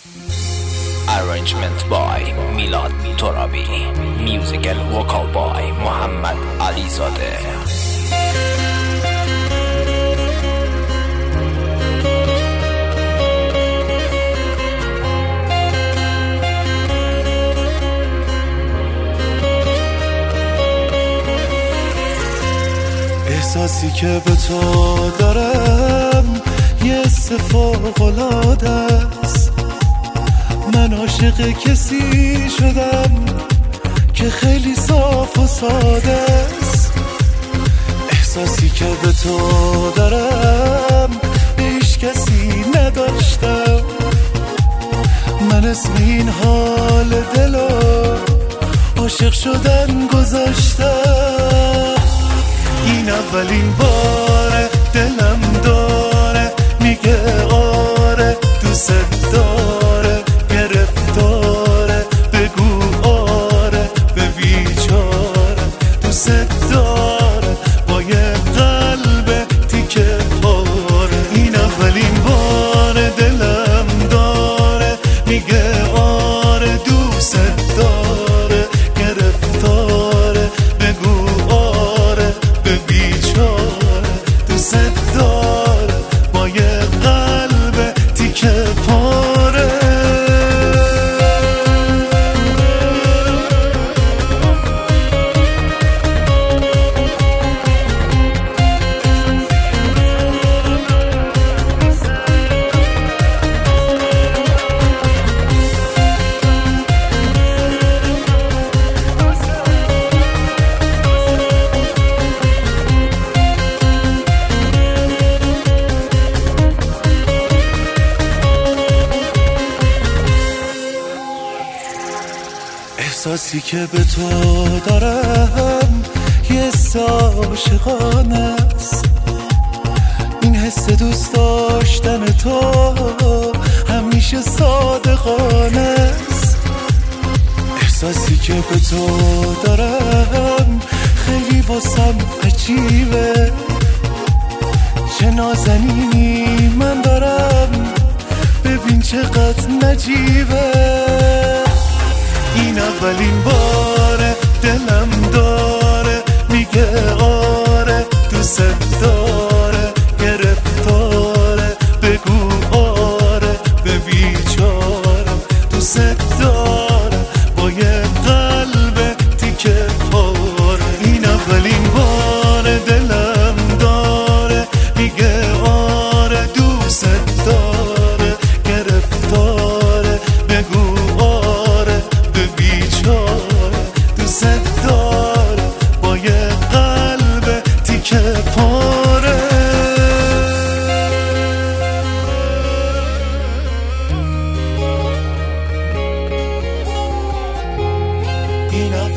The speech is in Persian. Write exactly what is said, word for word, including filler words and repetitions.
Arrangement by Milad Torabi. Musical vocal by محمد علیزاده. احساسی که به تو دارم یه فوق‌العاده است. من عاشق کسی شدم که خیلی صاف و ساده است. احساسی که به تو دارم هیچ کسی نداشتم. من اسم این حال دلو عاشق شدن گذاشتم. این اولین باره دلم داره میگه آره دوست داره، گرفتاره بگو آره به بیچاره. دوست داره با یه قلب تیکه پاره. این اولین باره دلم داره میگه آره دوست داره، گرفتاره بگو آره به بیچاره. دوست داره با یه قلب تیکه پاره. احساسی که به تو دارم یه حس عاشقانه است. این حس دوست داشتن تو همیشه صادقانه است. احساسی که به تو دارم خیلی واسم عجیبه. چه نازنینی من دارم ببین چقدر نجیبه. این اولین باره دلم داره میگه آره دوست داره، گرفتاره بگو آره به بیچاره. دوست داره با یه قلب تیکه پاره. این اولین باره دلم داره میگه آره دوست داره، گرفتاره بگو آره به بیچاره. دوست داره با یه قلب تیکه پاره. این